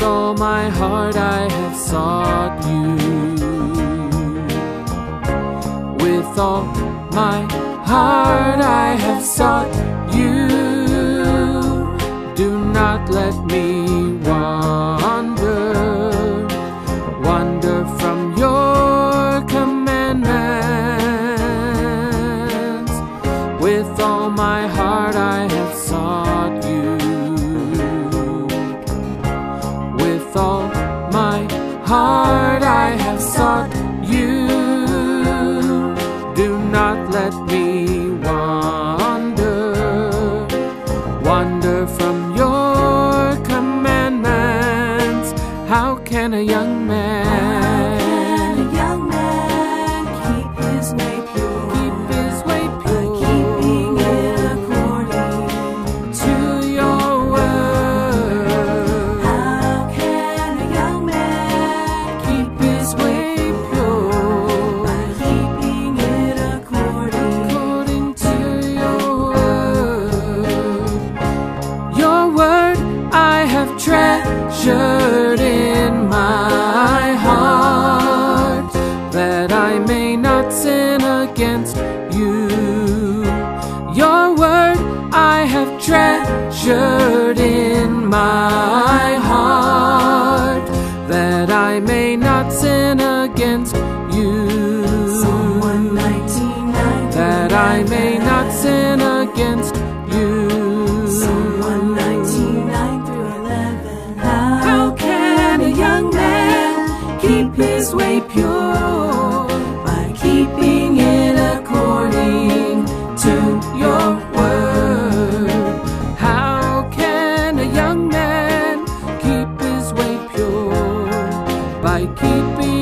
all my heart I have sought you. With all my heart I have sought you. Do not let me wander from your commandments. With all my heart I have sought you. With all my heart I have sought you. Do not let me wander from your commandments. How can a young man keep his way pure? By keeping it according to your word. How can a young man Keep his way pure by keeping it according to your word. Your word I have treasured in my heart, that I may not sin against you. Your word I have treasured in my heart, that I may not sin against you. Psalm 119:9 That I may not sin against you. Psalm 119:9-11. How can a young man keep his way pure? By keeping it according to your word. How can a young man keep his way pure? By keeping